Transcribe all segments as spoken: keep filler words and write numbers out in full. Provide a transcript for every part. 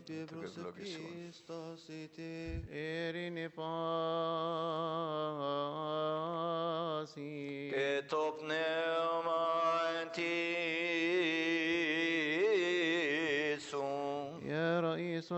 que prosepistosite. Erine pasi. Que top pneumatisun. يا رئيس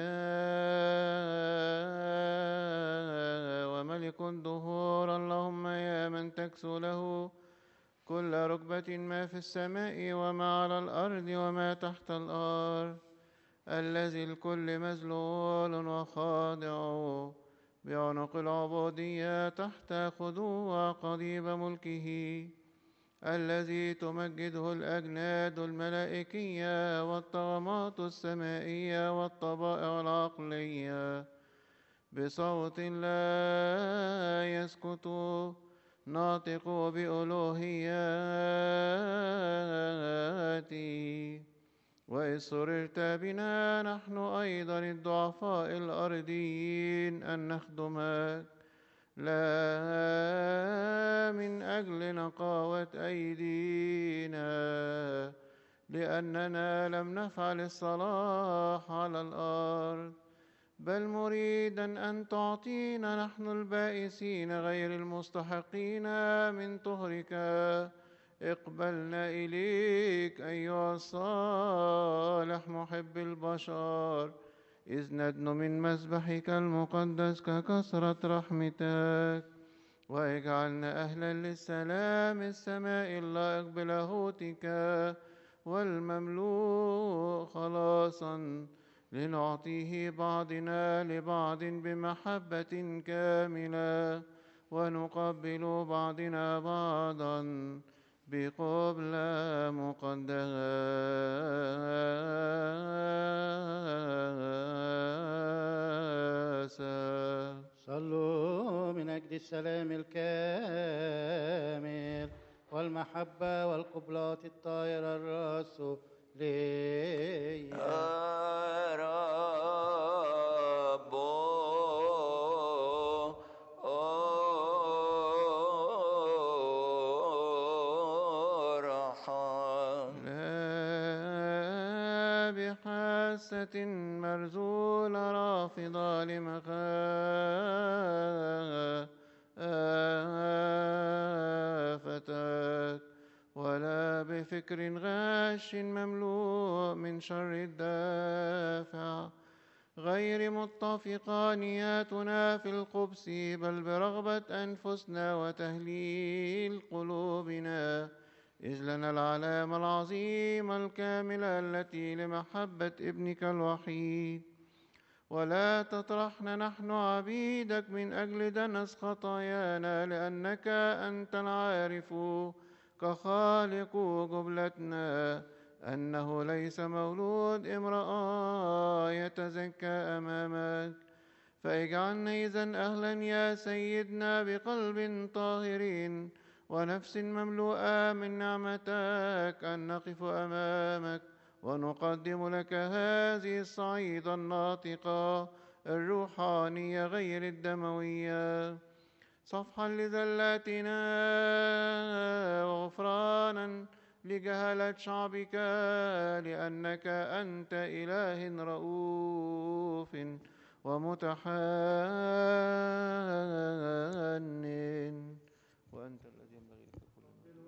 الحياة وملك الدهور، اللهم يا من تكسو له كل ركبة ما في السماء وما على الأرض وما تحت الأرض، الذي الكل مذلول وخاضع بعنق العبودية تحت خضوع قضيب ملكه، الذي تمجده الأجناد الملائكية والطغمات السمائية والطبائع العقلية بصوت لا يسكت، ناطق بألوهياتي. وإذ سررت بنا نحن أيضا الضعفاء الأرضيين أن نخدمك، لا من أجل نقاوة أيدينا لأننا لم نفعل الصلاح على الأرض، بل مريدا أن تعطينا نحن البائسين غير المستحقين من طهرك، اقبلنا إليك أيها الصالح محب البشر، إذ ندن من مسبحك المقدس ككثرة رحمتك، واجعلنا أهلا للسلام السماء اللائق بلاهوتك والمملوء خلاصا، لنعطيه بعضنا لبعض بمحبة كاملة، ونقبل بعضنا بعضا بقبلة مقدسة. صلوا من أجل السلام الكامل والمحبة والقبلات الطاهرة الرسولية. رب ارحم. لا بحاسة مرزولة رافضة لمخافتك، ولا بفكر غاش مملوء من شر الدافع، غير متفقة نياتنا في القبس، بل برغبة أنفسنا وتهليل قلوبنا، إذ لنا العلامة العظيمة الكاملة التي لمحبة ابنك الوحيد. ولا تطرحنا نحن عبيدك من أجل دنس خطايانا، لأنك أنت العارف كخالق جبلتنا أنه ليس مولود امرأة يتزكى أمامك، فاجعلنا إذن أهلا يا سيدنا بقلب طاهر ونفس مملوءة من نعمتك أن نقف أمامك ونقدم لك هذه الصعيدة الناطقة الروحانية غير الدموية، صفحا لذلاتنا وغفرانا لجهالة شعبك، لأنك أنت إله رؤوف ومتحنن، وأنت الذي ينبغي لك كل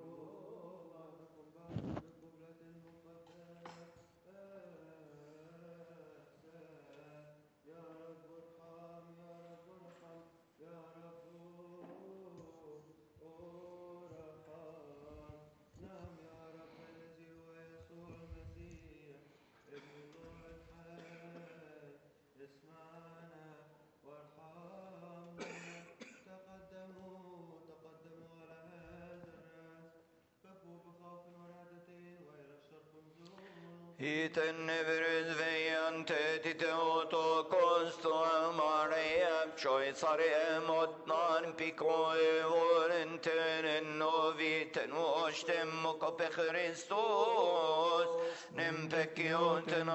Hiten nevruz veyan tetit otokosто Maria pchoi sare motnan pikoi volenten noviten oshtem mokope Christos nem pekioten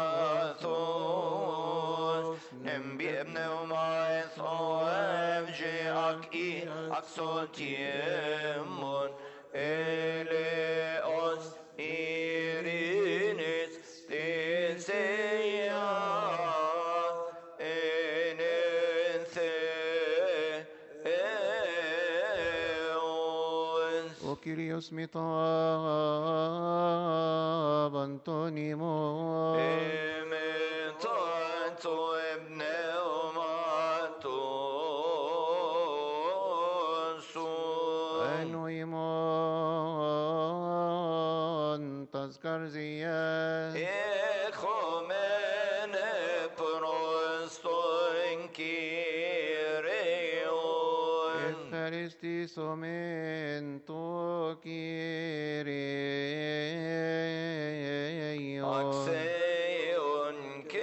athos nem biebne umay thoevje aki aksotiemon eleos Irinis Tisea وكيريوس ميطاب أنطونيموس إمتعت ابن أنويمون تذكر زياد إخومن بروستون كيريون إفخارستي سومن تو كيريون أكسيون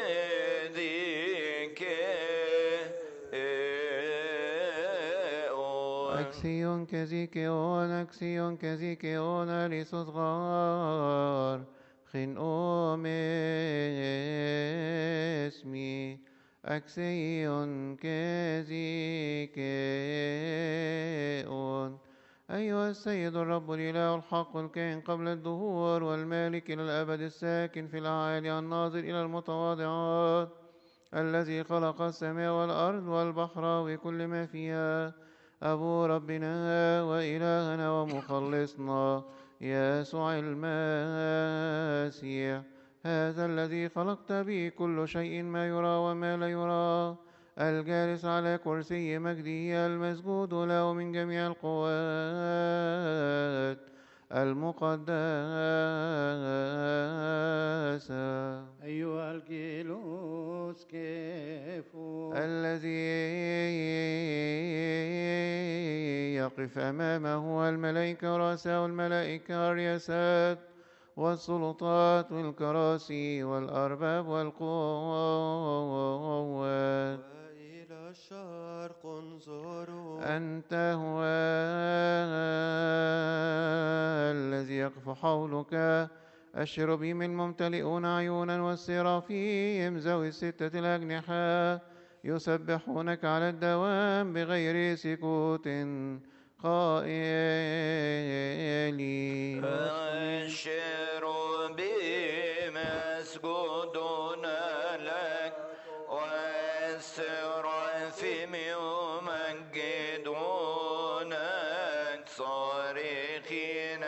كذيكيون أكسيون كزيكيون أكسيون كزيكيون لصغار خنقوم اسمي أكسيون كزيكيون أيها السيد الرب الإله الحق الكائن قبل الدهور والمالك إلى الأبد الساكن في الأعالي الناظر إلى المتواضعات الذي خلق السماء والأرض والبحر وكل ما فيها أبو ربنا وإلهنا ومخلصنا يسوع المسيح هذا الذي خلقت به كل شيء ما يرى وما لا يرى الجالس على كرسي مجده المسجود له من جميع القوات المقدسة أيها الجيلوس كيفو الذي يقف أمامه الملائكة ورؤساء الملائكة الرياسات والسلطات والكراسي والأرباب والقوات وإلى الشرق انظروا أنت هو الذي يقف حولك الشربيم الممتلئون عيونا والسرافيم ذوي الستة الأجنحة يسبحونك على الدوام بغير سكوت قائلين الشربيم يسجدون لك والسرافيم يمجدونك صارخين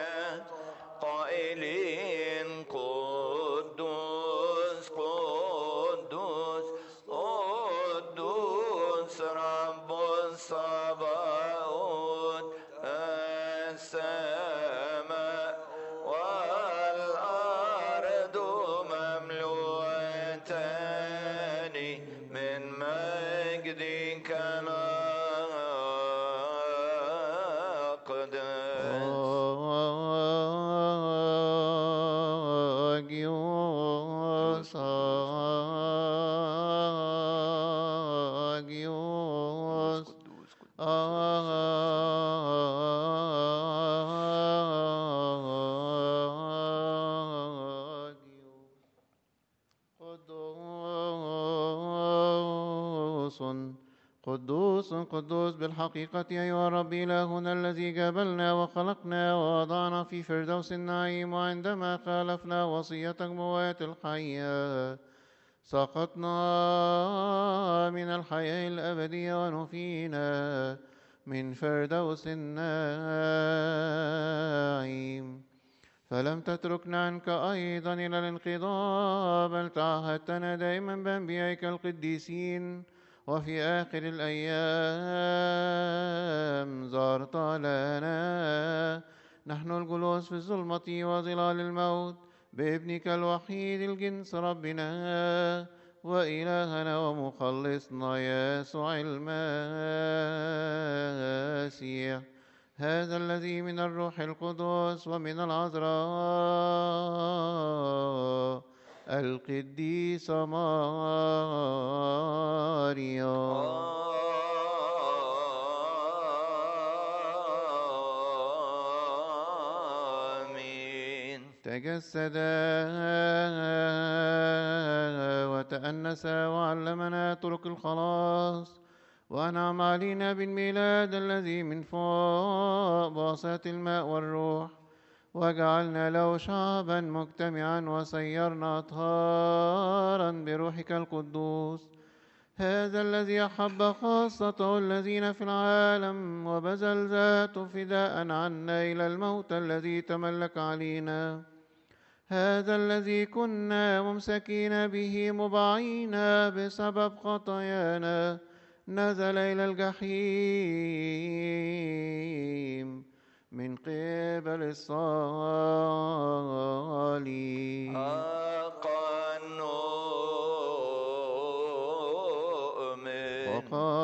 قائلين قدوس قدوس قدوس رب الصباوت السماء والأرض مملوءتان من مجدك الأقدس Agios, agios, قدوس قدوس قدوس بالحقيقة أيها الرب إلهنا الذي جبلنا وخلقنا ووضعنا في فردوس النعيم وعندما خالفنا وصيتك بوات الحياة سقطنا من الحياة الأبدية ونفينا من فردوس النعيم فلم تتركنا عنك أيضا إلى الانقضاء بل تعهدتنا دائما بأنبيائك القديسين وفي آخر الأيام زارت لنا نحن الجلوس في الظلمة وظلال الموت بابنك الوحيد الجنس ربنا وإلهنا ومخلصنا يسوع المسيح هذا الذي من الروح القدس ومن العذراء القديسة مريم تجسد وتأنس وعلمنا طرق الخلاص وأنعم علينا بالميلاد الذي من فوق بواسطة الماء والروح وجعلنا له شعبا مجتمعا وسيرنا أطهارا بروحك القدوس هذا الذي أحب خاصته الذين في العالم وبذل ذاته فداء عنا إلى الموت الذي تملك علينا. هذا الذي كنا ممسكين به مباعين بسبب خطايانا نزل إلى الجحيم من قبل الصالب. حقا نؤمن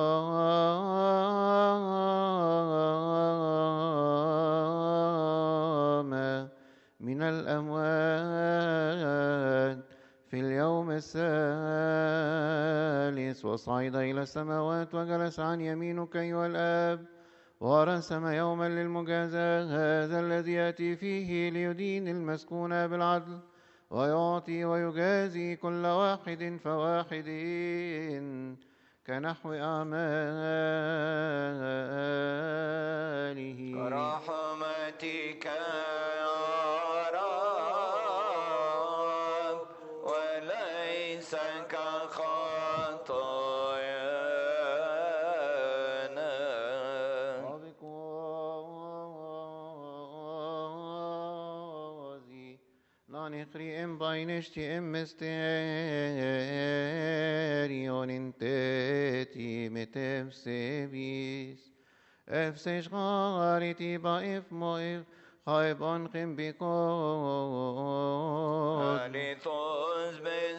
وقام من الأموات في اليوم الثالث وصعد إلى السماوات وجلس عن يمينك أيها الآب ورسم يوما للمجازاة. هذا الذي يأتي فيه ليدين المسكون بالعدل ويعطي ويجازي كل واحد فواحد كنحو أعماله. رحمتك يا رب وليس كخطايانا. Avikozi nanikhri em baineshti em mysterion inteti metem sevis efsesh gariti baif moif خايب أنقم بكون Alithos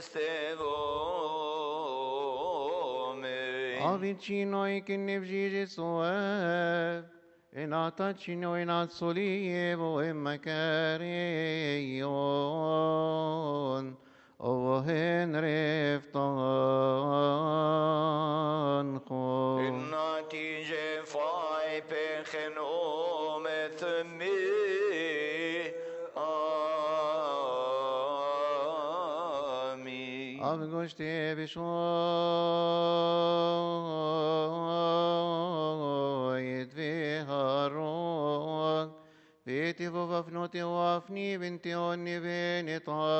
bestevome. Avicino e che ne vgigi soev e natacino e nat solievo e macarion o henreftan خو النتيجة فاي بخنوم ثمي آمين. Avgoste بشويت في هارون بيتي وفنوتي وافني بنتي وني بين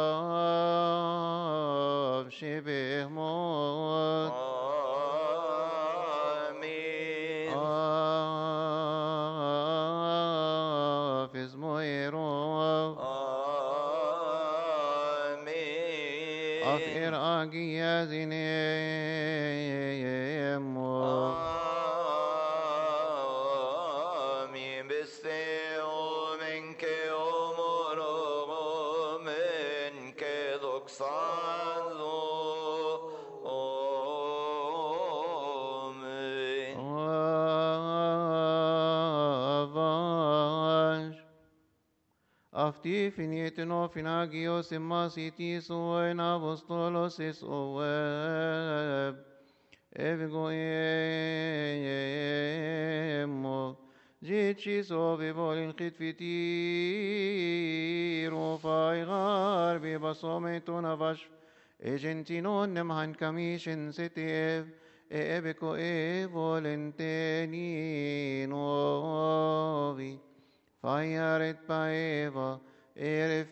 طاف شبه موت آمين. آفز مويرو آمين. أفئر آجي يا زينيمو آمين. بستيو منك أمره منك دكسانو آمين. Avash Afti finitino finagios immasitis oen apostolos is oeb Evigoemo Jicis ovivol in chitfitir Ufaigar bibasometun avash Egentinon nemhan kamishin sitev Ebico e volenteni novi Fayaret paeva eref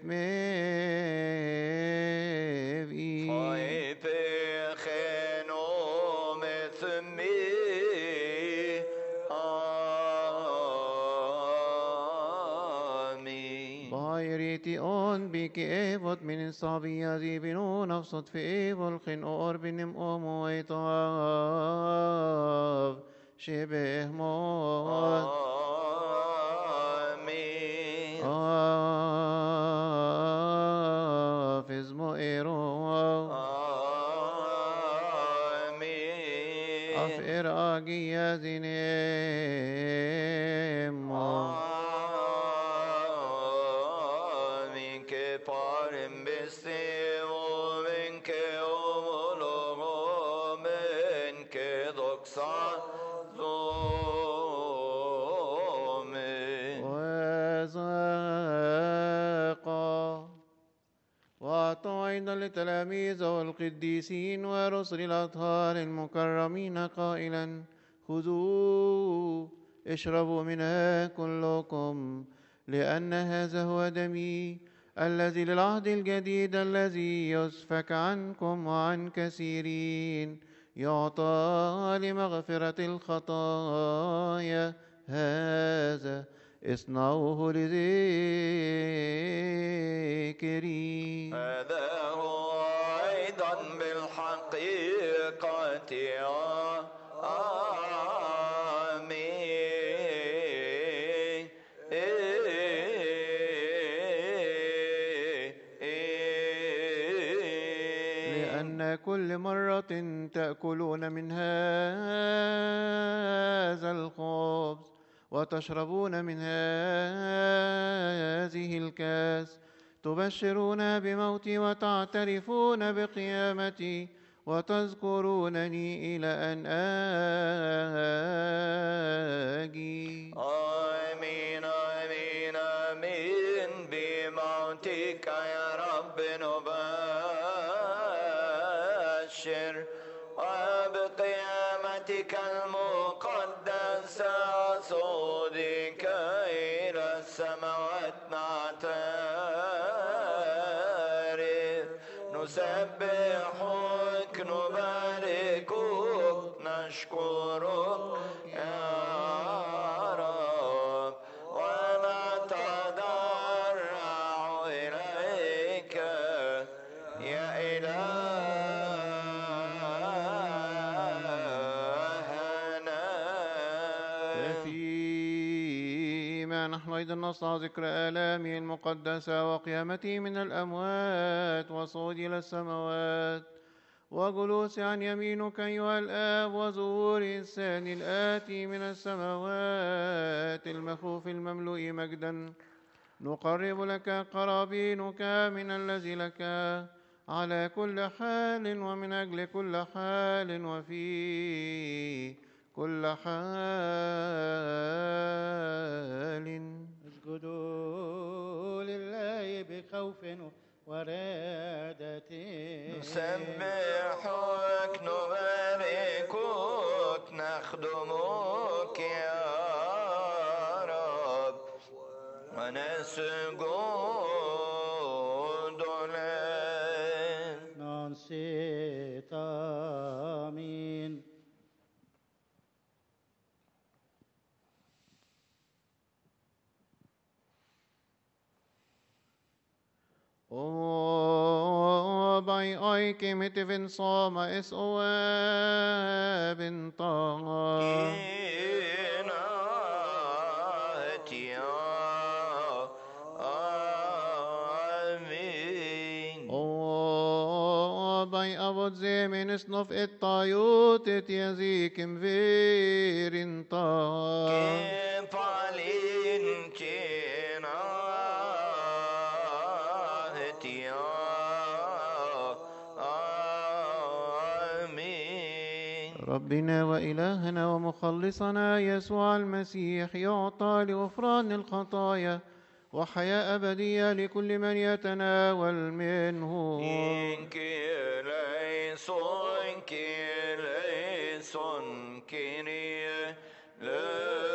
mevi Fai بخنوم ثمي آمين. بايريتي اون بك ايفوت من صابي ذي بنون افصد في ايفول خن اور بنم اومو ايطاف شبه موت آمين. آفز مؤيرو آمين. أفئر آجي يا زينيمو آمين. كبارم بستيو منك أمولو منك دكسان وزاقا وأعطينا للتلاميذ والقديسين ورسل الأطهار المكرمين قائلا خذوا اشربوا منها كلكم لأن هذا هو دمي الذي للعهد الجديد الذي يسفك عنكم وعن كثيرين يعطى لمغفرة الخطايا. هذا اصنعوه لذكري. هذا هو أيضا بالحقيقة. آمين. لأن كل مرة تأكلون من هذا الخبز وتشربون من هذه الكاس تبشرون بموتي وتعترفون بقيامتي وتذكرونني إلى أن آجي. آمين آمين آمين. بموتك يا رب نبشر وبقيامتك المقدسة صعودك إلى السماوات نعترف. نسبحك نباركك نشكرك يا رب ونتضرع إليك يا إلهنا. فيما نحن أيضا نصنع ذكر آلامه المقدسة وقيامته من الأموات وصعود إلى السماوات وجلوس عن يمينك أيها الآب وظهور إنسان الآتي من السماوات المخوف المملوء مجدا. نقرب لك قرابينك من الذي لك على كل حال ومن أجل كل حال وفي كل حال. اسجدوا لله بخوف ورعدة. نسبحك نباركك نخدمك يا رب ونسجد لك. ننصت آمين. O by oike mit even soma es o bintanga. Amen. O by avod zemin es nof et tayut et yazikim virinta. Kepalin kina hetia. Amen. ربنا وإلهنا ومخلصنا يسوع المسيح يعطى لغفران الخطايا وحياة أبدية لكل من يتناول منه. Inke leison, ke leison, Kyrie,